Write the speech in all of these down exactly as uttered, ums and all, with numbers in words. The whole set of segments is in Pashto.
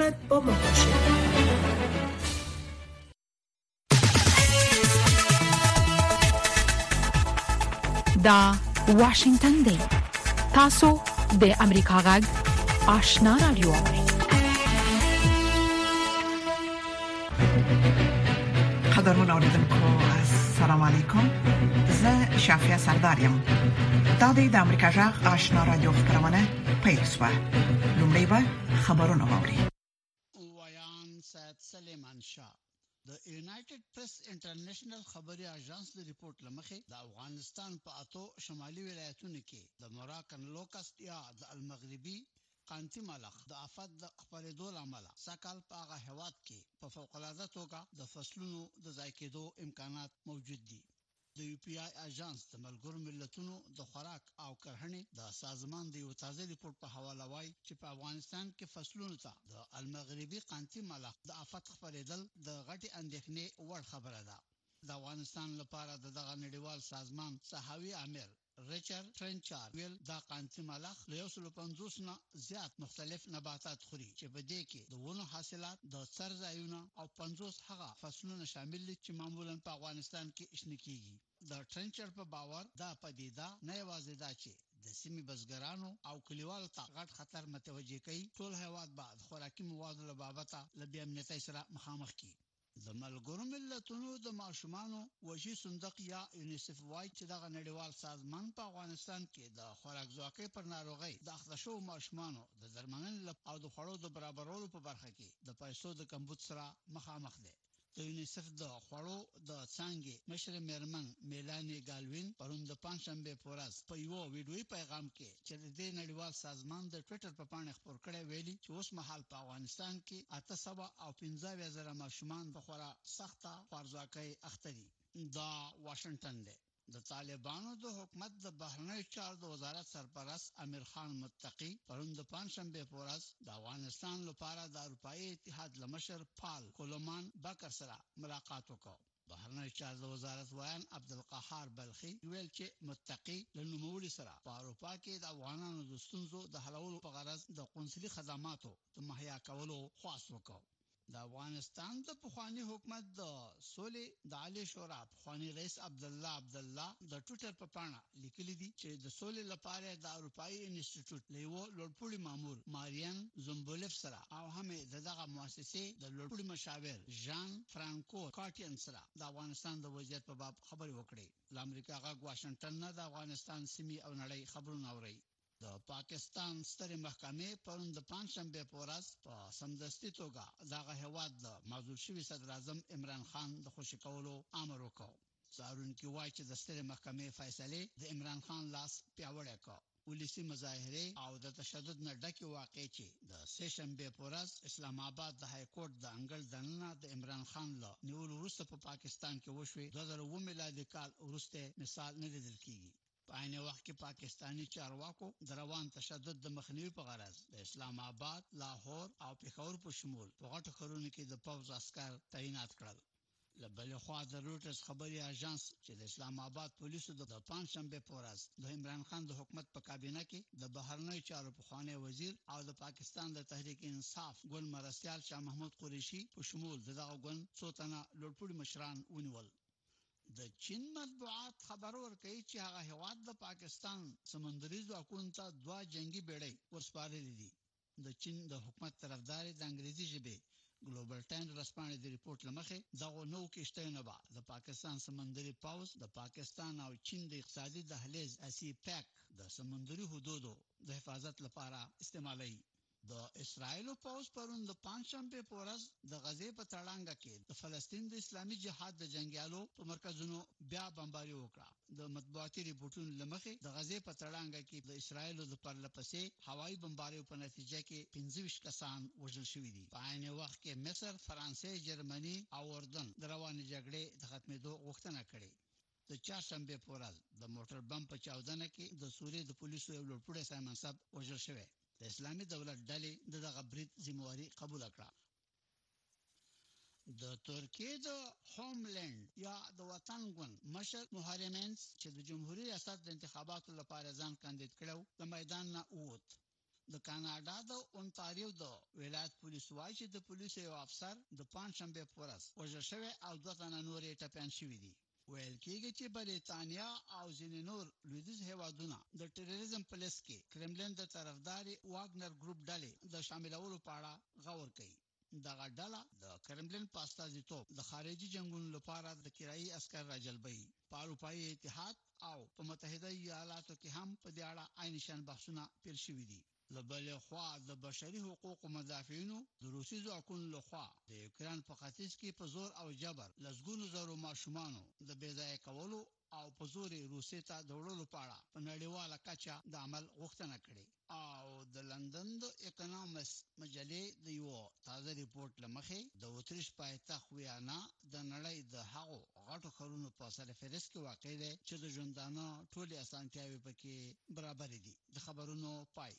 باید با ما باشید. دا واشنگتن دی. تاسو د امریکا غږ آشنا رادیو. قدرمن اوریدونکو السلام علیکم. زه شافیا سردارم. دا د امریکا غږ آشنا رادیو خبرونه پیل شوه. لومړی به خبرونه واوري. ویان سید سلیمان شاه د یونایټډ پریس انټرنیشنل خبري اژانس د ریپورت لمخې د افغانستان په اتو شمالي ولایتونو کې د موراکن لوکست یا د المغربي قانتي ملخ د آفت د خپرېدو لامل سکهال په هغه هواد کې په فوق العاده توګه د فصلونو د ضایع کېدو امکانات موجود دي. د یو پی آی اژانس د ملګرو ملتونو د خوراک او کرهڼې د سازمان د یو تازه ریپورت په حواله وایي چې په افغانستان کې فصلونو ته د المغربي قانتي ملخ د آفت خپرېدل د غټې اندېښنې وړ خبره ده. د افغانستان لپاره د دغه نړیوال سازمان صحاوي امیر ریچارډ ټرنچار ویل دا قانتي ملخ له یو سل پنځوس نه زیات مختلف نباتات خوري چې په دې کې د ونو حاصلات د څرځایونو او پنځوس هغه فصلونه شامل دي چې معمولا په افغانستان کې شنه کیږي. د ټرنچر په باور دا پدیده نه یوازې دا چې د سیمې بزګرانو او کلیوالو ته غټ خطر متوجه کوي، ټول هیواد بعد خوراکي موادو له بابته له بې امنیتۍ سره مخامخ کی. د ملګرو ملتونو د ماشومانو وحشي صندوق یا یونیسف وايي چې دغه نړیوال سازمان په افغانستان کې د خوراک ځواکۍ پر ناروغۍ د اخته شوو ماشومانو د درملنې او د خوړو د برابرولو په برخه کې د پیسو د کمبود سره مخامخ دی. د یونیسف د خوړو د څانګې مشر میرمن میلانی ګالوین پرون د پنځشنبه په ورځ په یو ویډیويي پیغام کې چې د نړیوال سازمان د ټوئیټر په پاڼه خبر کړی ویلي چې اوس مهال په افغانستان کې اته سوه او پنځه اویا زره ماشومان په خورا سخته خوارځواکۍ اخته دي. دا واشنگټن دی. د طالبانو د حکومت د بهرنیو چارو د وزارت سرپرست امیر خان متقی پرون د پنځشنبه په ورځ د افغانستان لپاره د اروپאי اتحاد لمشر پال کولمان بکر سره ملاقات وکړ. بهرنیو چارو د وزارت ویان عبدالقهار بلخي ویل چې متقی له نوموړي سره په اروپا کې د افغانانو د ستونزو د حلولو په غرض د قونسلي خدماتو د مهیا کولو خواست وکړ. د افغانستان د پخوانی حکومت د سولې د عالی شورا پخوانی رئیس عبد الله عبد الله د ټوئیټر په پاڼه لیکلي دي چې د سولې لپاره د اروپאי انسټیټیوټ لیو لوړپوړي مامور مارین زومبولف سره او هم دغه مؤسسې د لوړپوړي مشاور ژان فرانکو کاټین سره د افغانستان د وضعیت په باب خبرې وکړي. د امریکا غږ واشنگټن نه د افغانستان سیمې او نړۍ خبرونه اوري. د پاکستان سترې محکمې پرون د پنځشنبه په ورځ په سمدستي توګه دغه هیواد د معزول شوي صدر اعظم عمران خان د خوشي کولو امر وکړ. څارونکي وایي چې د سترې محکمې فیصلې د عمران خان لاس پیاوړی کړ. ولسی مظاهره او د تشدد نه ډکې واقعې چې د سه شنبه په ورځ اسلام آباد د های کورټ د انګړ دننه د عمران خان له نیولو وروسته په پا پاکستان کې وشوې دوه زره اووه میلادي کال وروسته مثال نه لیدل کیږي. په عین وخت کې پاکستانی چارواکو د روان تشدد د مخنیوي په غرض د اسلام آباد، لاهور او پېښور په شمول په غټو ښارونو کې د پوځ عسكر تعینات کړل. له بلې خوا د روټرز خبري اژانس چې د اسلام آباد پولیسو د پنځشنبه په ورځ د عمران خان د حکومت په کابینه کې د بهرنیو چارو پخوانی وزیر او د پاکستان د تحریک انصاف ګوند مرستیال شاه محمود قریشي په شمول دغه ګوند څو تنه لوړپوړي مشران ونیول. د چین مطبوعات خبر ورکوي چې هغه هیواد د پاکستان سمندري ځواکونو ته دوه جنگي بیړۍ ورسپارلې دي. د چین د حکومت طرفدار د انګریزي ژبې ګلوبل ټایمز ورځپاڼې د ریپورت لمخې دغه نو کشتیونه به د پاکستان سمندري پوځ د پاکستان او چین د اقتصادي دهلیز اسی پیک د سمندري حدودو د حفاظت لپاره استعمالوي. د اسرایل پوځ پرون د پنځشنبه په ورځ د غزې په تړانګه کې د فلسطین د اسلامي جهاد د جنگیالو په مرکزونو بیا بمباري وکړه. د مطبوعاتي ریپورتونو لمخې د غزې په تړانګه کې د اسرایل د پرلپسې هوایي بمباریو په نتیجه کې پنځه ویشت کسان وژل شوي دي. په عین وخت کې مصر، فرانسې، جرمني او اردن د روانې جګړې د ختمېدو غوښتنه کړې. د چهارشنبه په ورځ د موټر بم په چاودنه کې د سوریې د پولیسو یو لوړپوړی سړی منصب وژل شوی. د اسلامي دولت ډلې د دغه برید ذمہواري قبول کړه. د ترکیې د هوملند یا د وطن ګوند مشر محرمینس چې د جمهوریت ریاست د انتخاباتو لپاره ځان کاندید کړو د میدان نه ووت. د کاناډا د اونتاریو د ولایت پولیس وايي چې د پولیسو یو افسر د پنځشنبه په ورځ وژل شوی او دوه تنه نورې ټپيان شوي دي. ویل کېږي چې بریتانیا او ځینې نور لویدیځ هیوادونه د ټیرریزم په لیست کې کرملین د طرفداري واګنر ګروپ ډلې د شاملولو په اړه غور کوي. دغه ډله د کرملین په استازیتوب د خارجي جنگونو لپاره د کرایي عسكر راجلبوي. په اروپایي اتحاد او په متحده ایالاتو کې هم په دې اړه عین شان بحثونه پیل شوي دي. لبل خوا د بشري حقوقو مدافعینو د روسي ځواکونو لخوا د یوکران په ختیځ کې په زور او جبر لسګونو زرو ماشومانو د بېځایه کولو او په زور روسي ته د وړلو په اړه په نړیواله کچه د عمل غوښتنه کړې. او د لندن د اکونومس مجلې د یو تازه ریپورت لمخې د اتریش پایتخت ویانا د نړۍ د هغو غټو ښارونو په سرفهرست کې واقع دی چې د ژوندانه ټولې اسانتیاوې پکې برابر دي. د خبرونو پای.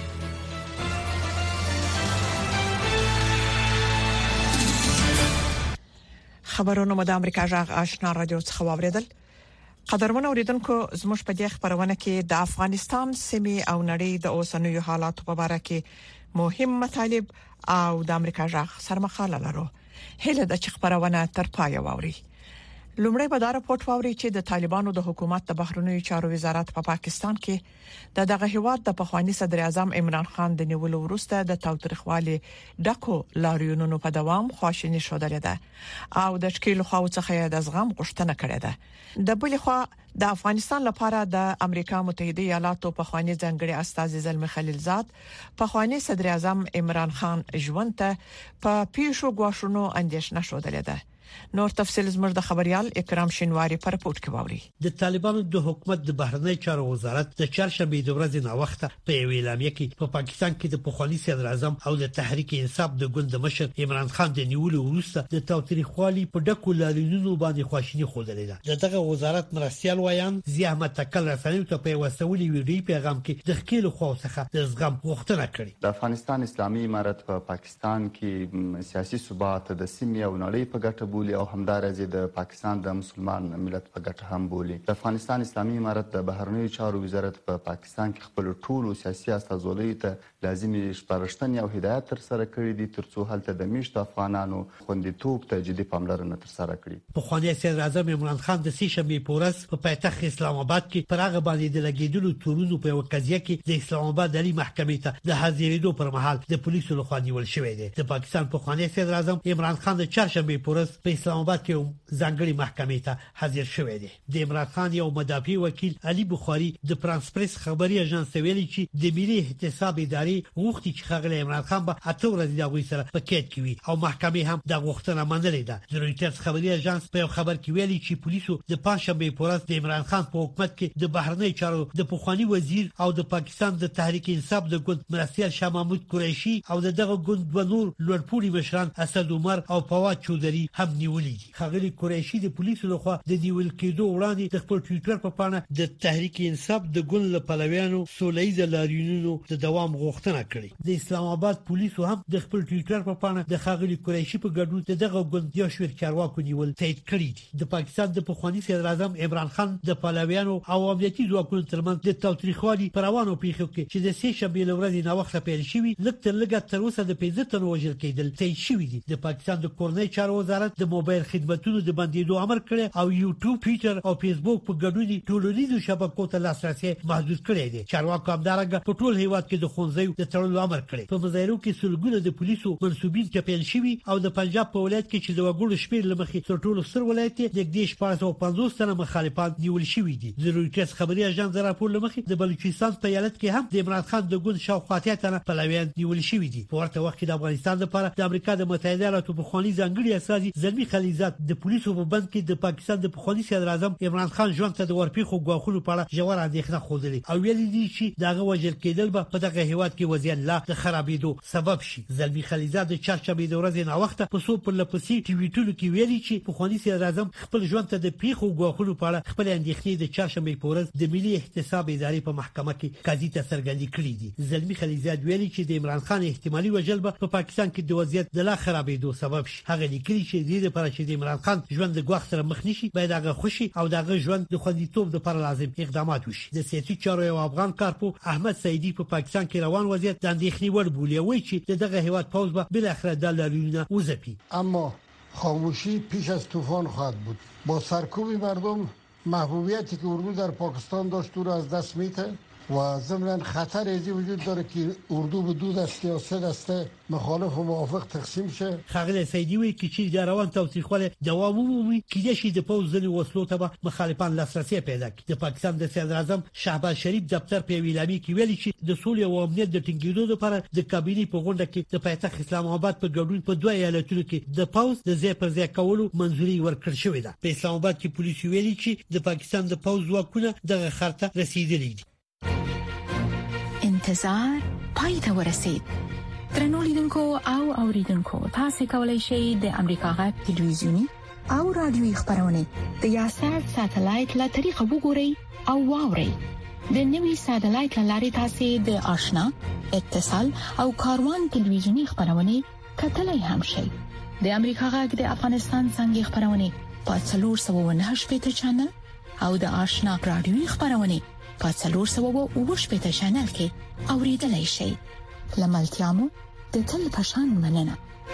خبرونه مو د امریکا جغ آشنا رادیو څخه واوریدل. قدرمن اوریدونکو زموږ په دې خبرونه کې د افغانستان سیمې او نړۍ د اوسنیو حالاتو په اړه کې مهم مطالب او د امریکا جغ سرمخاله لرو. هله د خبرونه تر پای واوري. لومړی به دا راپورټ واوري چې د طالبانو د حکومت د بهرنیو چارو وزارت په پا پاکستان کې د دغه هیواد د پخوانی صدر اعظم عمران خان د نیولو وروسته د تاوتریخوالي ډکو لاریونونو په دوام خواشینی شودل ده او د شکیل خو څخه د زغم غوښتنه کړې ده. د بل خو د افغانستان لپاره د امریکا متحده ایالاتو پخوانی ځانګړي استاذ زلمی خلیلزاد پخوانی صدر اعظم عمران خان ژوند ته په پیښو غواړونو اندیشنه شودل ده. نور تفصیل زموږ د خبريال اکرام شینواری پر رپورت کې واوري. د طالبانو د حکومت د بهرنی چارو وزارت د چهارشنبه د ورځې نه وخت په اعلامیه کې په پاکستان کې د پخوانی صدر اعظم او د تحریک انصاف د ګوند مشر عمران خان د نیولو وروسته د تاوتریخوالي په ډکو لاریونونو باندې خواشینی خوده ده. دغه وزارت مرستيال وایان زی احمد تکل رسنیو ته په وسولي ویډیو پیغام کې د خکیل خو څخه د زغم غوښتنه کړې. د افغانستان اسلامي امارت په پاکستان کې سیاسي ثبات د سیمې او نړۍ په ګټه بولي او همدارنګه د پاکستان د مسلمان ملت په ګټه هم بولي. د افغانستان اسلامي امارت د بهرنیو چارو وزارت په پاکستان کې خپل ټولو سیاسي استازولۍ ته لازمي سپارښتنې او هدایت تر سره کړې دي ترڅو هلته د میشتو افغانانو خوندیتوب ته جدي پاملرنه تر سره کړي. پخوانی صدر اعظم عمران خان د سې شنبه په ورځ په پایتخت اسلام آباد کې پر هغه باندې د لګیدلو تورونو په وکړه کې د اسلام آباد علی محکمې ته د حاضرېدو پر مهال د پولیسو لخوا نیول شوی دی. د پاکستان پخوانی صدر اعظم عمران خان د چهارشنبه په ورځ په اسلام آباد کې ځانګړي محکمې ته حاضر شوی دی. د عمران خان یو مدافع وکیل علي بخاری د فرانس پریس خبري اژانس ویلي چې د ملي احتساب ادارې غوښتي چې خغلی عمران خان به اته ورځې د غوي سره په کې کوي او محکمې هم د غوښتنه منلې ده. د رويټرز خبري اژانس په خبر کې ویلي چې پولیسو د پنځشنبه په ورځ د عمران خان په حکومت کې د بهرنی چارو د پخوانی وزیر او د پاکستان د تحریک انصاف د ګوند مرستيال شاه محمود قریشي او دغه ګوند و نور لوړپوړي مشران اسد عمر او فواد چودري هم نیولې دي. خغلی قریشي د پولیسو لخوا د نیول کېدو وړاندې د خپل ټویټر په پاڼه د تحریک انصاف د ګوند له پلویانو سولهییز لاریونونو د دوام غوښتنه کړې. د اسلام آباد پولیسو هم د خپل ټویټر په پاڼه د خغلی قریشي په ګډون دغه ګوند یو شمېر چارواکو نیول تایید کړی دي. د پاکستان د پخوانی صدر اعظم عمران خان د پلویانو او امنیتي ځواکونو ترمنځ د تاوتریخوالي پر روانو پیښو کې چې د سې شنبه له ورځې نه وخت پیل شوی لږ تر لږه تر اوسه د پنځه تنو وژل کېدل تایید شوی دي. د پاکستان د کورنۍ چارو وزارت د موبایل خدماتونو د بندیدو امر کړی او یوټیوب، ټویټر او فیسبوک په ګډون ټولنیزو شبکو ته لاسرسي محدود کړی دی. چارواکو همدارنګه په ټول هیواد کې د خونځیو د تړلو امر کړی. په مظاهرو کې سلګونه د پولیسو منسوبین ټپل شوي او د پنجاب په ولایت کې چې د وګړو شمېر لمخې تر ټولو ستر ولایت دی نږدې شپږ سوه پنځوس تنه مخالفان نیول شوي دي. د رويټرز خبري اژانس راپور لمخې د بلوچستان په ایالت کې هم د عمران خان د ګوند شاوخوا اتیا تنه پلویان نیول شوي دي. په ورته وخت کې د افغانستان لپاره د امریکا د متحده ایالاتو پخوانی ځانګړي استازي زلمی خلیلزاد د پولیسو په بند کې د پاکستان د پخوانی صدر اعظم عمران خان ژوند ته د ورپیخو غواخونو په اړه ژور اندېښنه خوده او ویلي دي چې دغه وژل کېدل به په دغه هیواد کې وضعیت لا د خرابېدو سبب شي. زلمی خلیلزاد د چهارشنبه د ورځې نه وخت په سو پر لپسې ټویټونو کې ویلي چې پخوانی صدر اعظم خپل ژوند ته د پیښو غواخونو په اړه خپل اندېښنې د چهارشنبه په ورځ د ملي احتساب ادارې په محکمه کې قاضي ته څرګندې کړې دي. زلمی خلیلزاد ویلي چې د عمران خان احتمالي وژل به په پاکستان کې د وضعیت د لا خرابېدو سبب شي. هغه لیکلي چې دې لپاره چې د عمران خان ژوند د ګواښ سره مخ نشي باید هغه خوشي او دغه ژوند د خوندیتوب لپاره لازم اقدامات وشي. د سیاسي چارو یو افغان کارپو احمد سعیدی په پاکستان کې روان وضعیت د اندېښنې وړ بولي وایي چې دغه هیواد پوز به بل اخر د لاریونه وزپي. اما خاموشی پیش از طوفان خواهد بود. با سرکوب مردم محبوبیتی که اردو در پاکستان داشت او را از دست میده و ضمن خطر ازی وجود داره که اردو به دو دسته یا سه دسته مخالف و موافق تقسیم شه. خغل سیدی وی کی چې د روان توثیقول دوام ومومي کیدای شي د پوز ځنی وسلو ته مخالفان لاسرسي پیدا کړي. د پاکستان د صدر اعظم شهباز شریف دفتر په ویلامي کې ویلي چې د سولې او امنیت د ټینګېدو لپاره د کابینې په غونډه کې د پایتخت اسلام آباد په ګډون په دوه ایالتونو کې د پوز د ځای پر ځای کولو منځوري ورکړل شوې ده. په اسلام آباد کې پولیس ویلي چې د پاکستان د پوز ځواکونه دغه خرته رسیدلي دي. انتظار پای ته ورسید. درنو لیدونکو او اوریدونکو تاسو کولی شئ د امریکا غږ ټلویزیونی او رادیوي خبرونه د یاشر ساتلایت له طریقو وګورئ او واورئ. د نوي ساتلایت لارې تاسو د آشنا اتصال او کاروان ټلویزیونی خبرونه کتلای هم شئ. د امریکا غږ د افغانستان څنګه خبرونه په څلور سوه نه شپږ چنل او د آشنا رادیوي خبرونه په څلور سوه او شپږ چنل کې اوریدلای شئ. لملتيامو د تل پشان مننه.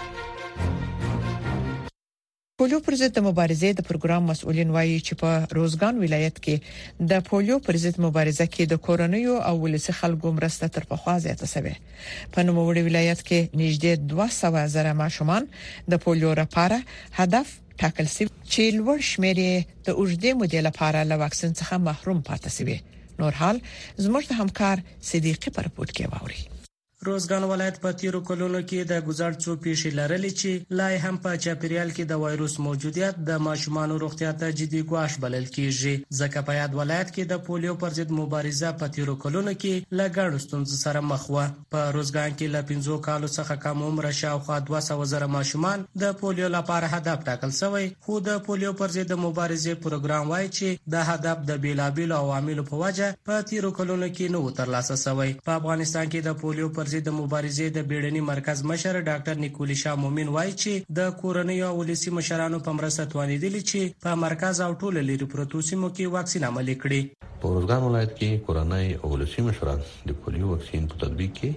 پولیو پر ضد مبارزې د پروګرام مسؤلین وایي چې په روزګان ولایت کې د پولیو پر ضد مبارزه کې د کورونیو او ولسی خلکو مرسته تر پخوا زیاته شوه. په نوموړي ولایت کې نږدې دوه سوه زره ماشومان د پولیو لپاره هدف ټاکل شوی چې لوړ شمېر د اوږدې مودې لپاره له واکسین څخه محروم پاتې شوی. نور حال زموږ د همکار صدیقي پر پورت کې واوري. روزګان ولایت په تیرو کلونو کې د گزار څو پیښې لرلې چې لای هم په چاپیریال کې د وایروس موجودیت د ماشومانو روغتیا ته جدي ګواښ بلل کیږي. ځکه په یاد ولایت کې د پولیو پر ضد مبارزه په تیرو کلونو کې لګړ ستونزې سره مخ و. په روزګان کې ل پنځو کالو څخه کم عمر شاوخوا دوه سوه زره ماشومان د پولیو لپاره هدف ټاکل شوی، خو د پولیو پر ضد مبارزې پروګرام وایي چې د هدف د بیلابیلو عواملو په وجه په تیرو کلونو کې نو ترلاسه شوی. په افغانستان کې د پولیو پر د مبارزې د بیړني مرکز مشر ډاکټر نیکولی شاه مومن وایي چې د کورنۍ او ولسی مشرانو په مرسته توانیدلی چې په مرکز او ټول لري پروتو سیمو کې واکسین عملي کړي. په روزګان ولایت کې کورنۍ او ولسی مشران د پولیو واکسین په تطبیق کې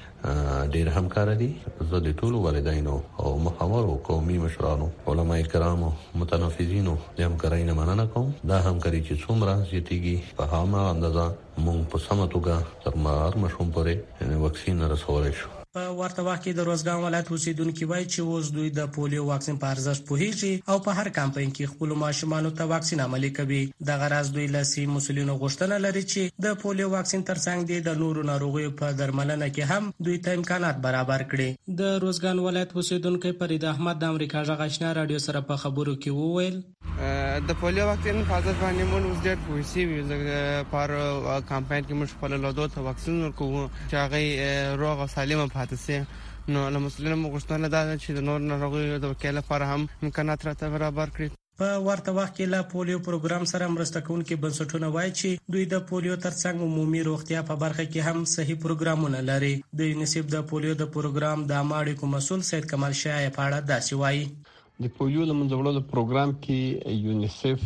ډېر همکار دي. زه د ټولو والدینو او محاورو قومي مشرانو علماء کرامو متنفذینو د همکارۍ نه مننه کوم. دا همکاري چې څومره زیاتېږي په هغه اندازه موږ په سمه توګه تر هر ماشوم پورې واکسین رسولی شو. په ورته وخت کې د روزګان ولایت اوسیدونکو وایي چې اوس دوی د پولیو واکسین په ارزښت پوهیږي او په هر کمپاین کې خپل ماشومانو ته واکسین عملي کوي. د غرض دوی لسی مسولینو غوښتنه لري چې د پولیو واکسین ترڅنګ د نورو ناروغیو په درملنه کې هم دوی ته امکانات برابر کړي. د روزګان ولایت اوسیدونکو فرید احمد د امریکا غږ آشنا رادیو سره په خبرو کې وویل د پولیو واکسین په حاضر باندې مون اوس ډېر پوښي وي پر کمپاین کې مش خپل لودو ته واکسین ورکوو چې هغه روغ او سالم پاتې سي. نو له مسولینو غوښتنه ده چې د نور ناروغیو د وکیل لپاره هم امکانات راته برابر کړي. په ورته وخت کې لا پولیو پروګرام سره مرسته کوونکي بنسټونه وایي چې دوی د پولیو ترڅنګ عمومي روغتیا په برخه کې هم صحیح پروګرامونه لري. د یونیسف د پولیو د پروګرام د عامه مسؤل سید کمال شاه په اړه داسې وایي. د پولیو د منځوړلو پروګرام کې یونیسف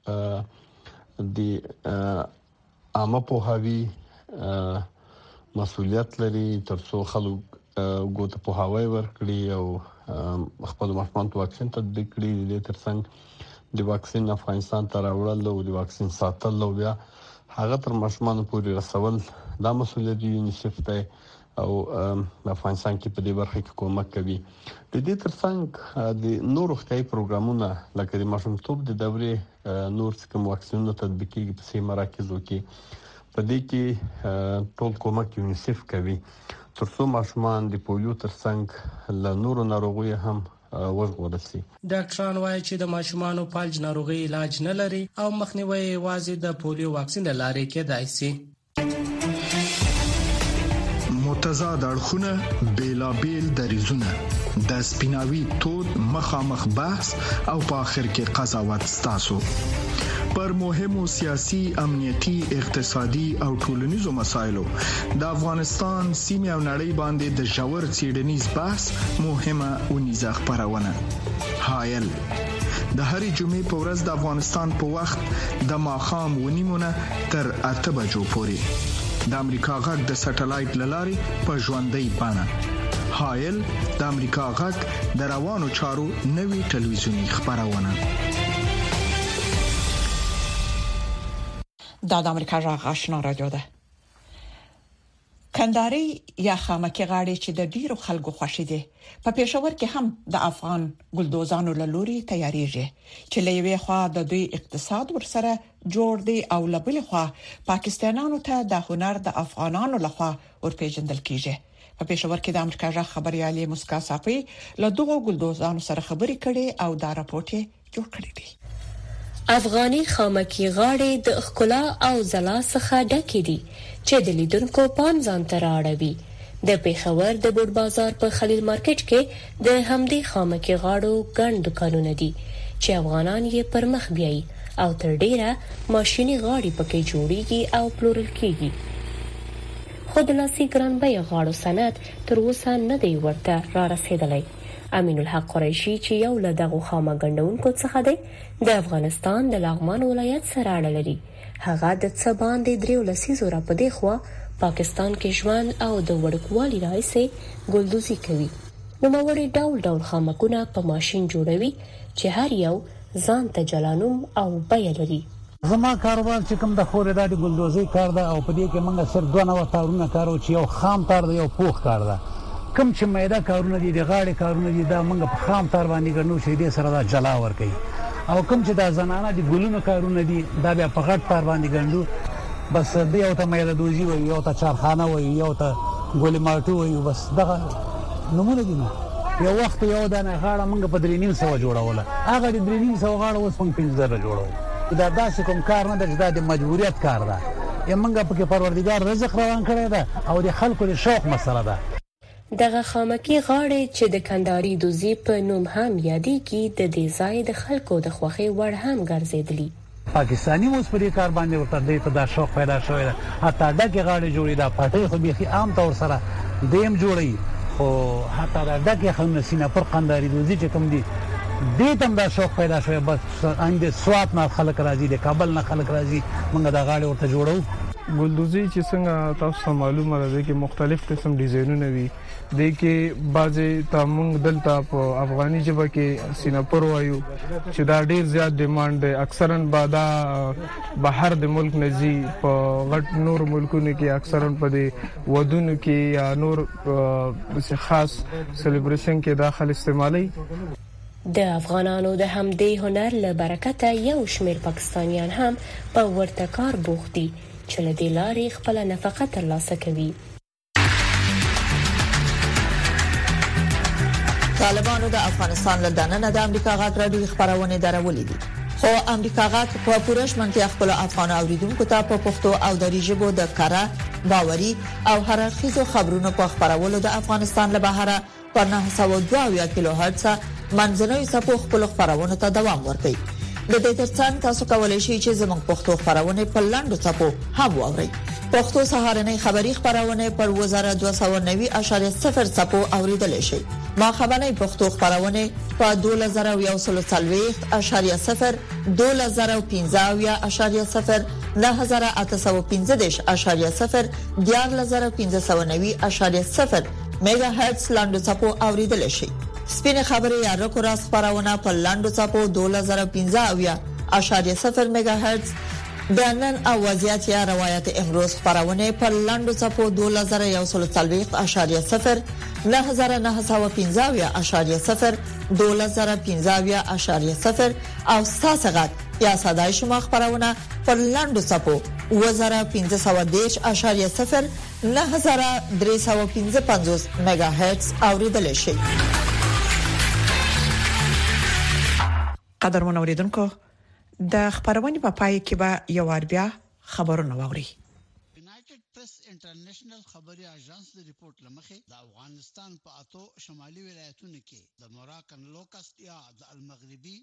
د عامه پوهاوی مسؤلیت لري ترڅو خلک ګوت په هواي ورکړي او خپل ماشومان ته واکسین تطبیق کړي. د ترڅنګ د واکسین افغانستان ته راوړل او د واکسین ساتل او بیا هغه تر ماشومان پورې رسول دا مسؤلیت یونیسف ته او افغانستان کې په دې برخه کې کومک کوي. د دې ترڅنګ د نور روغتیايي پروګرامونه لکه د ماشومتوب د دورې نور څخه واکسینونه تطبیقي په سیمه مراکزو کې په دې کې ټول کومک یونیسف کوي ترڅو ماشومان د پولیو ترڅنګ له نورو ناروغیو هم وژغورل شي. ډاکټران وایي چې د ماشومانو فلج ناروغي علاج نه لري او مخنیوي یوازې د پولیو واکسین لارې کېدای شي. متضاد اړخونه بیلابیل دریزونه د سپیناوي تود مخامخ بحث او په اخر کې قضاوت ستاسو پر مهمو سیاسي، امنیتي، اقتصادي او ټولنیزو مسایلو د افغانستان سیمه او نړۍ باندې د ژور څېړنیز بحث مهمه ونیزه خبرونه حایل د هرې جمعې په ورځ د افغانستان په وخت د ماښام ونیمونه تر اته بجو پورې د امریکا غږ د سټلایټ للارې په ژوندۍ بڼه حایل د امریکا غږ د روانو چارو نوي ټلویزیونی خبرونه. دا د امریکا غږ آشنا رادیو ده. کندهاري یا خامکي غاړي چې د ډیرو خلکو خوښي دي په پېښور کې هم د افغان ګلدوزانو لوري تیاریږي چې لوي خوا د دوی اقتصاد ورسره جوړ دی او لبل خوا پاکستانانو ته د هنر د افغانانو لخوا ورپېژندل کیږي. په پېښور کې د امریکا غږ خبريالي مسکا صافي له دغو ګلدوزانو سره خبرې کړي او دا راپورټ جوړ کړی دی. افغاني خامکي غاړي د ښکلا او ځلا څخه ډکې دي چې د لیدونکو پام ځان ته راړوي. د پېښور د بوډ بازار په خلیل مارکیټ کې د همدې خامکي غاړو ګڼ دکانونه دي چې افغانان یې پر مخ بیایي او تر ډیره ماشيني غاړي پکې جوړیږي او پلورل کیږي. خو د لاسي ګران بیه غاړو صنعت تر اوسه نه دی ورته را رسیدلی. امین الحق قریشي چې یو له دغه خامه ګڼونکو څخه دی د افغانستان د لغمان ولایت سره اړه لري. هغه د څه باندې دریو لسیزو را پدې خو پاکستان کې ژوند او د وړکوالي راځي ګلدوزي کوي. نو موري ډول ډول خامکونه په ماشين جوړوي چې هر یو ځان ته جلانوم او بیه لري. زما کاروبار چې کوم د خورې د ګلدوزي کار ده او په دې کې موږ صرف دوه نو تارونه کارو چې یو خام تار دی یو پوخ کار ده. کوم چې مېدا کارونه دي د غاړې کارونه دي دا موږ په خام تار باندې ګڼو چې دې سره دا جلا ور کوي او کوم چې دا زنانه دي ګلونو کارونه دي دا بیا په غټ تار باندې ګڼو. بس دې یو ته مېدا دوزي وي یو ته چارخانه وي یو ته ګولې ماټو وي بس دغه نمونه دي. نو یو وخت یو دانه غاړه موږ په درې نیم سو جوړوله هغه د درې نیم سو غاړه اوس په پنځه زره جوړو. دا داسې کوم کار نه دی دا د مجبوریت کار ده. یمنګ په کې پروردګار رزق روان کړی ده او د خلکو د شوق مسله ده. دغه خامکي غاړي چې د کندهاري دوزي په نوم هم یادېږي د دې ځای د خلکو د خوښي وړ هم ګرځېدلی. پاکستانی اوس په دې کار باندې ورته دې ته دا شوق پیدا شوی ده. حتی دغه غاړي جوړې ده پټې خو به عام طور سره دیم جوړي خو حتی دغه خلک سینه پر کندهاري دوزي چې کوم دي دې تم دا شوق پیدا شوی. بس انده سوات نه خلک راځي د کابل نه خلک راځي موږ دا غاړي ورته جوړو. ګلدوزي چې څنګه تاسو معلومه ده چې مختلف قسم ډیزاینونه وي د کې بعضي تامنګ دلته په افغاني ژبه کې سیناپور وایو چې دا ډیر زیات ډیماند دی. اکثرا بادا بهر د ملک نزي په غټ نور ملکونو کې اکثرا په دې ودونو کې یا نور خاص سلیبریشن کې داخل استعمالي. د افغانانو د همدې هنر له برکته یو شمېر پاکستانیان هم په ورته کار بوخت دي چې له دې لارې خپل نفقه ترلاسه کوي. طالبانو د افغانستان له دننه د امریکا غږ راډیو خبرونه درولې دي خو امریکا غږ په پوره شمنتیا خپل افغان اوریدونکو ته په پښتو او دری ژبه د کاره باوري او هررخیزو خبرونو په خبرولو د افغانستان له بهره پر نه سوه دوه کیلو هرتز منځنوي سپو خپل خبرونه ته دوام ورکوي. د دې ترڅنګ تاسو کولای شئ چې زموږ پښتو خبرونه په لاندو چپو هم واورئ. پښتو سهارنۍ خبری خبرونه پر وزاره دوه سوه نوي اعشاریه صفر چپو اوریدل شي. ما خبرنۍ پښتو خبرونه په دوه زره یو سل څلوېښت اعشاریه صفر دوه زره پنځه اعشاریه صفر نه زره اته سوه پنځه اعشاریه صفر دیار زره پنځه سوه نوي اعشاریه صفر میگا هرتز لاندو چپو اوریدل شي. سپینه خبری یا رکو راس خبرونه په لاندو چپو دوه زره پنځه اعشاریه صفر میگا هرتز بیانن او وضعیت یا روایت امروز خبرونه په لاندو چپو دوه زره یو سل څلوېښت اعشاریه صفر نه زره نه سوه پنځه اعشاریه صفر دوه زره پنځه اعشاریه صفر او ساسغت یا صداي شما خبرونه په لاندو چپو دوه زره پنځه سوه دېرش اعشاریه صفر نه زره درې سوه پنځه پنځوس میگا هرتز اوریدل شي. قدرمن اوریدونکو د خبرونه په پای کې به یو ور بیا خبرونه واوري. یونایټډ پریس انټرنیشنل خبري اژانس د ریپورت لمخې د افغانستان په اتو شمالي ولایتونو کې د موراکن لوکست یا د المغربي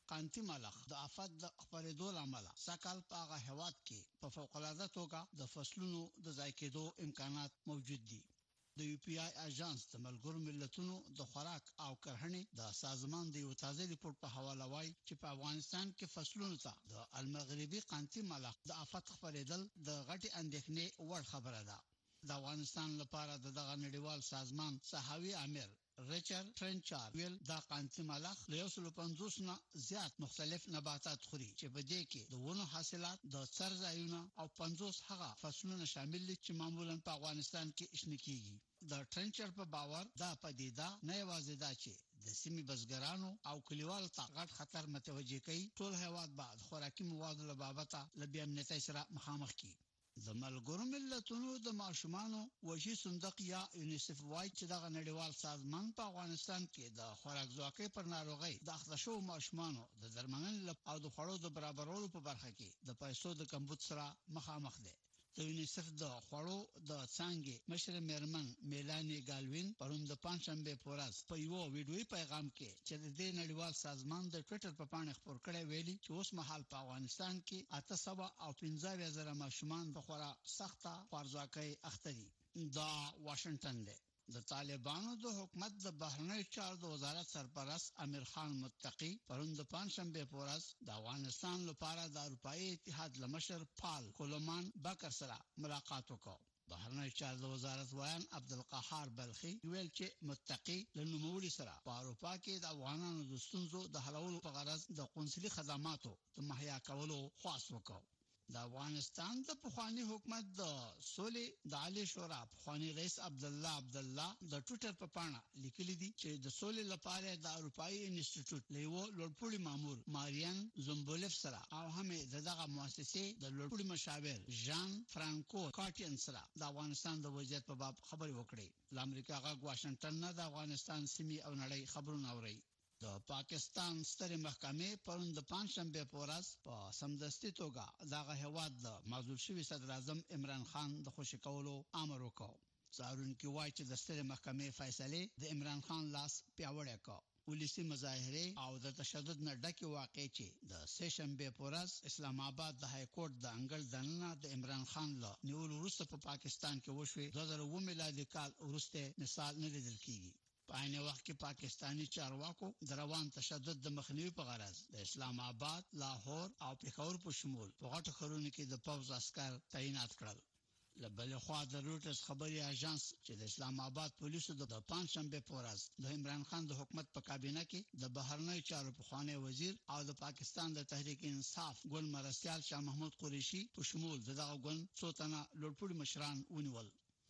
قانتي ملخ د آفات د خپرېدو لامل سکهال په هغه هواد کې په فوق العاده توګه د فصلونو د ضایع کېدو امکانات موجود دي. د یو پی آی اژانس د ملګرو ملتونو د خوراک او کرهڼې د سازمان د یو تازه ریپورت په حواله وایي چې په افغانستان کې فصلونو ته د المغربي قانتي ملخ د آفات خپرېدل د غټي اندېښنې وړ خبره ده. د افغانستان لپاره د دغه نړیوال سازمان صحاوي امیر ریچارډ ټرنچار ویل دا قانتي ملخ له یو سل پنځوس نه زیات مختلف نباتات خوري چې په دې کې د ونو حاصلات د څرځایونو او پنځوس هغه فصلونه شامل دي چې معمولا په افغانستان کې شنه کیږي. د ټرنچر په باور دا پدیده نه یوازې دا چې د سیمې بزګرانو او کلیوالو ته غټ خطر متوجه کوي، ټول هیواد بعد خوراکي موادو له بابته له بې امنیتۍ سره مخامخ کی. د ملګرو ملتونو د ماشومانو وحشي صندوق یا یونیسف وايي چې دغه نړیوال سازمان په افغانستان کې د خوراک ځواکۍ پر ناروغۍ د اخته شوو ماشومانو د درملنې او د خوړو د برابرولو په برخه کې د پیسو د کمبود سره مخامخ دی. د یونیسف د خوړو د څانګې مشر میرمن میلانی ګالوین پرون د پنځشنبه په ورځ په یو ویډیوي پیغام کې چې د دې نړیوال سازمان د ټوئیټر په پاڼه خبر کړی ویلي چې اوس مهال په افغانستان کې اته سوه او پنځه زره ماشومان په خورا سخته خوارځواکۍ اخته دي. دا واشنگټن دی. د طالبانو د حکومت د بهرنی چارو د وزارت سرپرست امیر خان متقی پرون د پنځشنبه په ورځ د افغانستان لپاره د اروپאי اتحاد لمشر پال کولمان بکر سره ملاقات وکړ. بهرنی چارو د وزارت وایان عبدالقهار بلخي ویل چې متقی له نوموړي سره په اروپا کې د افغانانو د ستونزو د حلولو په غرض د قونسلي خدماتو د مهیا کولو خواست وکړ. د افغانستان د پخوانی حکومت د سولې د عالی شورا پخوانی رئیس عبد الله عبد الله د ټوئیټر په پاڼه لیکلي دي چې د سولې لپاره د اروپאי انسټیټیوټ لیو لوړپوړي مامور ماریان زومبولف سره او هم دغه مؤسسې د لوړپوړي مشاور ژان فرانکو کاټین سره د افغانستان د وضعیت په باب خبرې وکړي. د امریکا غږ واشنگټن نه د افغانستان سیمې او نړۍ خبرونه اوري. د پاکستان سترې محکمې پرون د پنځشنبه په ورځ په سمدستي توګه دغه هواد د معزول شوي صدر اعظم عمران خان د خوشی کولو امر وکړ. څارونکو وایي چې د سترې محکمې فیصله د عمران خان لاس پیاوړی کړ. ولسی مظاهره او د تشدد نه ډکه واقع چې د سه شنبه په ورځ اسلام آباد د های کورټ د انګل دننه د عمران خان له نیول وروسته په پا پاکستان کې وشوي دوه زره اووه میلادي کال وروسته مثال نه لیدل کیږي. په عین وخت کې پاکستانی چارواکو د روان تشدد د مخنیوي په غرض د اسلام آباد، لاهور او پېښور په شمول په غټو ښارونو کې د پوځ عسكر تعینات کړل. له بل خوا د روټرز خبري اژانس چې د اسلام آباد پولیسو د پنځشنبه په ورځ د عمران خان د حکومت په کابینه کې د بهرنی چارو پخوانی وزیر او د پاکستان د تحریک انصاف ګل مرستيال شاه محمود قریشي په شمول دغه ګوند څو تنه لوړپوړي مشران ونیول.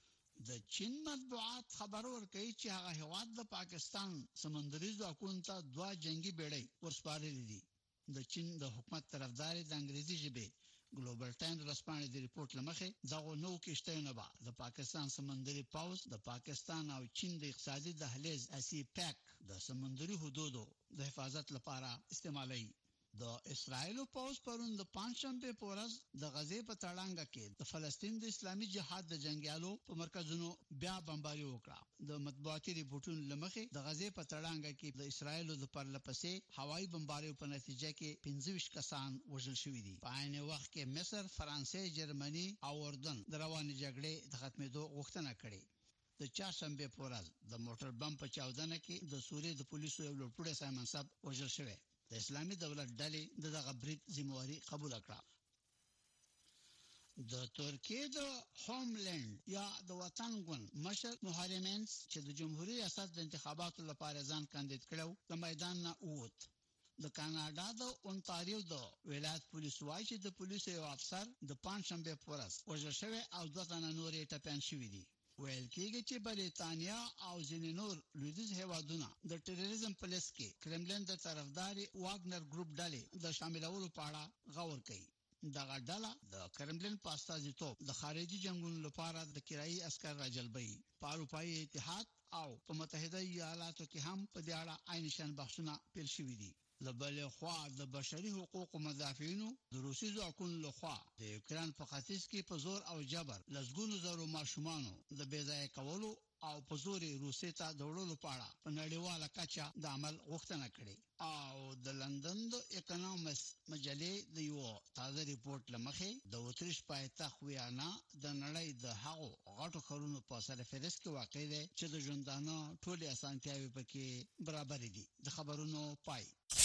د چین مطبوعات خبر ورکوي چې هغه هواد د پاکستان سمندري ځواکونو ته دوه جنگي بیړۍ ورسپارلې دي. د چین د حکومت طرفدار د انګریزي ژبه ګلوبل ټایمز رسپانې د ریپورت لمخې دغه نو کېشتونه به د پاکستان سمندري پاوز د پاکستان او چین د اقتصادي دهلیز اسی پیک د سمندري حدودو د حفاظت لپاره استعمالي. د اسرایل پوز پرون د پنځشنبه په ورځ د غزې په تړانګه کې د فلسطین د اسلامي جهاد د جنگیالو په مرکزونو بیا بمباري وکړه. د مطبوعاتي ریپورتونو لمخې د غزې په تړانګه کې د اسرایل د پرلپسې هوایي بمباري په نتیجه کې پنځه ویشت کسان وژل شوي دي. په عین وخت کې مصر، فرانسې، جرمني او اردن د روانې جګړې د ختمېدو غوښتنه کړې. د چهارشنبه په ورځ د موټر بم په چاودنه کې د سوریې د پولیسو یو لوړپوړی سایمنصب وژل شوی. د اسلامي دولت ډلې د دغه برید ذمہواری قبول کړه. د ترکیه د هوملند یا د وطن ګوند مشر محرمنس چې د جمهوریت ریاست د انتخاباتو لپاره ځان کاندید کړو د میدان نه ووت. د کاناډا د اونټاریو د ولایت پولیس وايي چې د پولیسو یو افسر د پنځشنبه په ورځ وژل شوی او دوه تنه نورې ټپيان شوي دي. ویل کېږي چې بریتانیا او ځینې نور لویدیځ هیوادونه د ټیرریزم په لیست کې کرملین د طرفداري واګنر ګروپ ډلې د شاملولو په اړه غور کوي. دغه ډله د کرملین په استازیتوب د خارجي جنگونو لپاره د کرایي عسكر راجلبوي. په اروپאי اتحاد او په متحده ایالاتو کې هم په دې اړه عین شان بحثونه پیل شوي دي. لبل خوا د بشري حقوقو مدافعینو د روسي ځواکونو لخوا د یوکران په ختیځ کې په زور او جبر لسګونو زرو ماشومانو د بې ځای کولو او په زور روسي ته د وړلو په اړه په نړیواله کچه د عمل غوښتنه کړې. او د لندن د اکونومس مجلې د یو تازه ریپورت لمخې د اتریش پایتخت ویانا د نړۍ د هغو غټو ښارونو په سرفهرست کې واقع دی چې د ژوندانه ټولې اسانتیاوې پکې برابر دي. د خبرونو پای.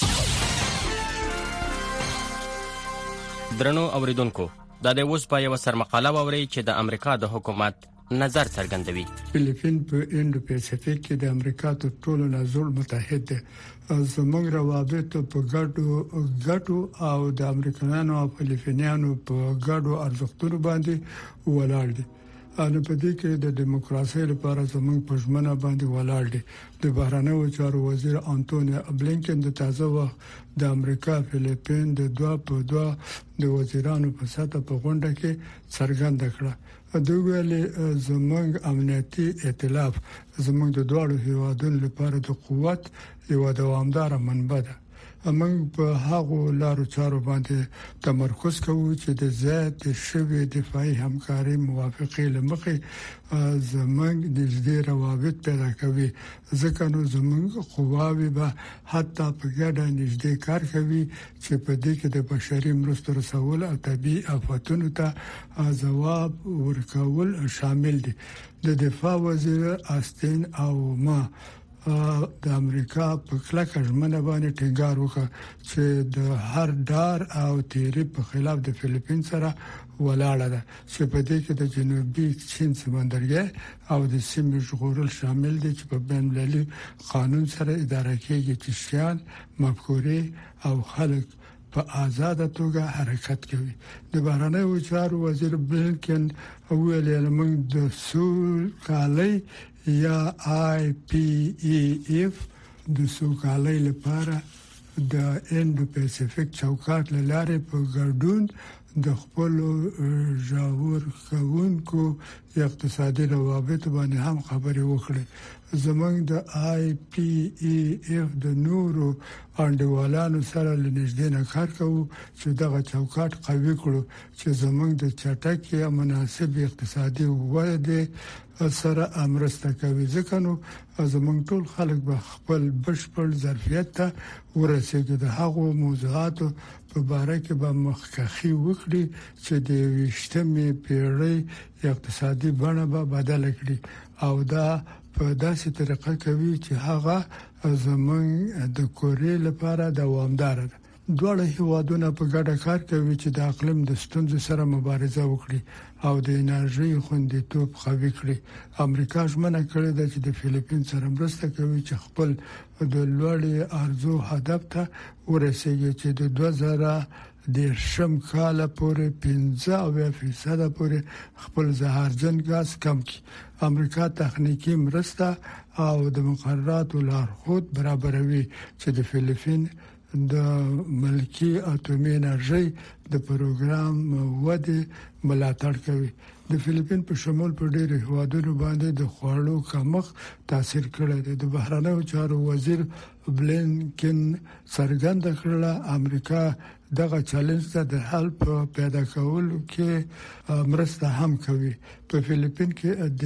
درنو اوریدونکو، دا د اوس په یو سرمقاله ووري چې د امریکا د حکومت نظر څرګندوي. فلیپین په انډو پیسفیک کې د امریکا تر ټولو نازول متحد دی. زموږ روابط په ګډو ګډو او د امریکایانو او فلیپینیانو په ګډو ارزښتونو باندې ولاړ دي. ان په دې کې د دیموکراسي لپاره زموږ په ژمنه باندې ولاړ دي. د بهرنیو چارو وزیر انټونی بلینکن د تازه وخت د امریکا فلیپین د دوه په دوه د وزیرانو په سطح په غونډه کې څرګنده کړه. دوی ویلي زموږ امنیتي ائتلاف زموږ د دوه هیوادونو لپاره د قوت یو دوامدار منبع ده. موږ په هغه لارو چارو باندې تمرکز کوو چې د زیات شوی دفاعي همکاري موافقه لمخې زموږ د نږدې روابط پیدا کوي. ځکه نو زموږ قواوی به حتی په ګډه نږدې کار کوي چې په دې کې د بشري مرستو رسول او طبيعي آفاتونو ته ځواب ورکول شامل دي. د دفاع وزیر آستین او ما د امریکا په کلکه ژمنه باندې ټینګار وکړ چې د هر ډار او تیری په خلاف د فلیپین سره ولاړه ده چې په دې کې د جنوبي چین سمندرګي او د سیمې ژغورل شامل دي چې په بین المللي قانون سره اداره کېږي چې شیان مفکورې او خلک په آزاده توګه حرکت کوي. د بهرنیو چارو وزیر بلینکن ویل موږ د سول کالي یا آی پی ای اف د سوکالۍ لپاره د انډو پیسفیک چوکاټ لاره په ګډون د خپل ژور کوونکو اقتصادي روابط باندې هم خبرې وکړي. زمونږ د آی پی ای اف د نورو انډیوالانو سره لنږدې نه کار کوو چې دغه چوکاټ قوي کړو چې زمونږ د چټکې او مناسب اقتصادي وده سره امرسته کوي. ځکه نو زمونږ ټول خلک به خپل بشپړ ظرفیت ته ورسېږي. د هغو موضوعاتو په باره کې به مخکخي وکړي چې د ویشتمې پیړۍ اقتصادي بڼه به بدل کړي او دا په داسې طریقه کوي چې هغه زمونږ د کورې لپاره دوامدار ده. دواړه هیوادونه په ګډه کار کوي چې د اقلیم د ستونزو سره مبارزه وکړي او د انرژي خوندیتوب قوي کړي. امریکا ژمنه کړې ده چې د فلیپین سره مرسته کوي چې خپل د لوړې ارزو هدف ته ورسیږي چې د دوه زره دیرشم کال پورې پنځه اویا فیصد پورې خپل زهرجن غاز کم کړي. امریکا تخنیکی مرسته او د مقرراتو لارښود برابروي چې د فلیپین د ملکی اټومي انرژي د پروګرام وده ملاتړ کوي. د فلیپین په شمول په ډېر هیوادونو باندې د خوړو کمښت تاثیر کړی دی. د بهرنیو چارو وزیر بلینکن څرګنده کړه امریکا دغه چیلنج ته د حل په پیدا کولو کې مرسته هم کوي. په فلیپین کې د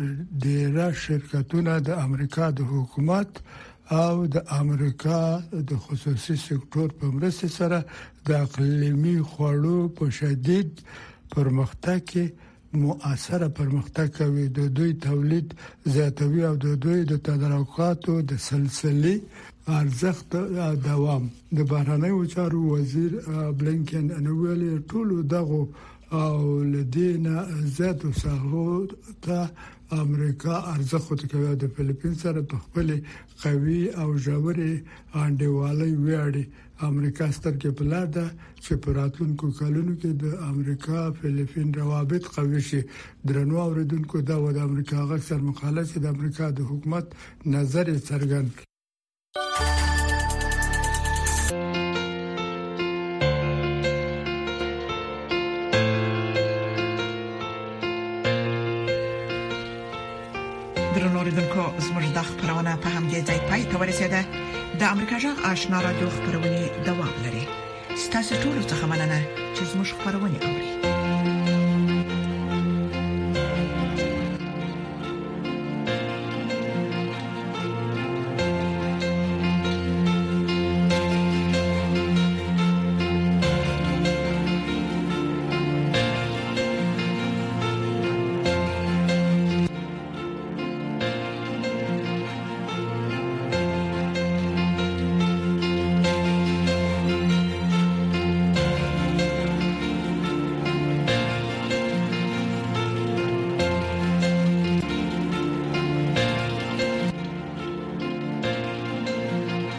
ډېر شرکتونو د امریکا د حکومت او د امریکا د خصوصي سکتور په مرسته سره د اقلیمي خوړو په شدید پرمختګ کې مؤثره پرمختګ کوي. د دوی تولید زیاتوي او د دوی د تدارکاتو د سلسله ارزښت دوام. د بهرنیو چارو وزیر بلینکن انویل ټول دغه او لدینا زیاتو ساحو ته امریکا ارزښت کوي. د فلیپین سره په خپل قوي او ژورې انډیوالۍ ویاړي. امریکا سترګې په لار ده چې په راتلونکو کلونو کې د امریکا فلیپین روابط قوي شي. درنو اوریدونکو دا و د امریکا غږ سر مقاله چې د امریکا د حکومت نظر څرګند کړ. درنوریدونکو زموږ د خبرونه په همدې ځای پای ته ورسېده. د امریکا جغ آشنا رادیو خبرونه دوام لري. ستاسو ټول څه مننه چې زموږ خبرونه اوري.